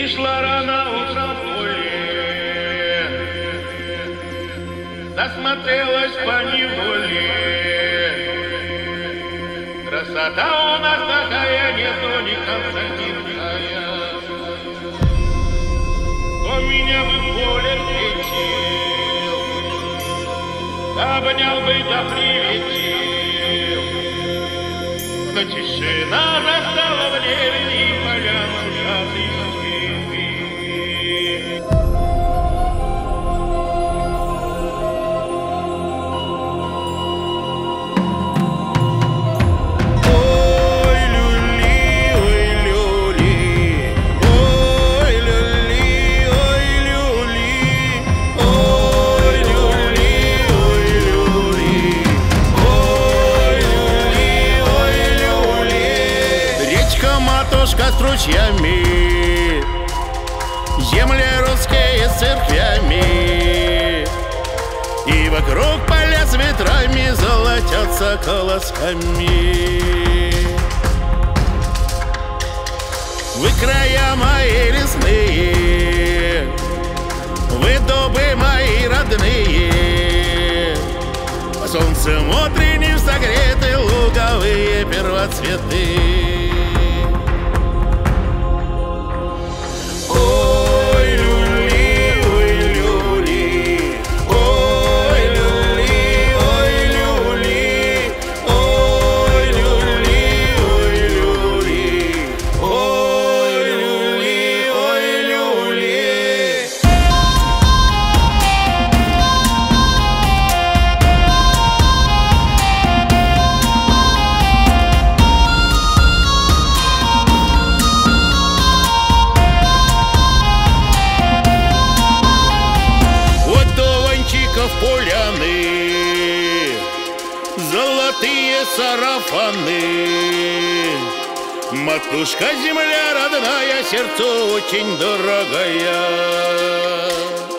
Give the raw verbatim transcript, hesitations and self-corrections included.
Вышла рано утром в поле, засмотрелась по неволе. Красота у нас такая, нету ни конца, ни края. Кто меня бы в поле встретил, обнял бы да приветил. Но тишина настала в небе, и поля молчат, и матушка с ручьями, земли русские с церквями, и вокруг поля с ветрами золотятся колосками. Вы края мои лесные, вы дубы мои родные, по солнцем утренним согреты луговые первоцветы. Поляны, золотые сарафаны. Матушка земля родная, сердцу очень дорогая.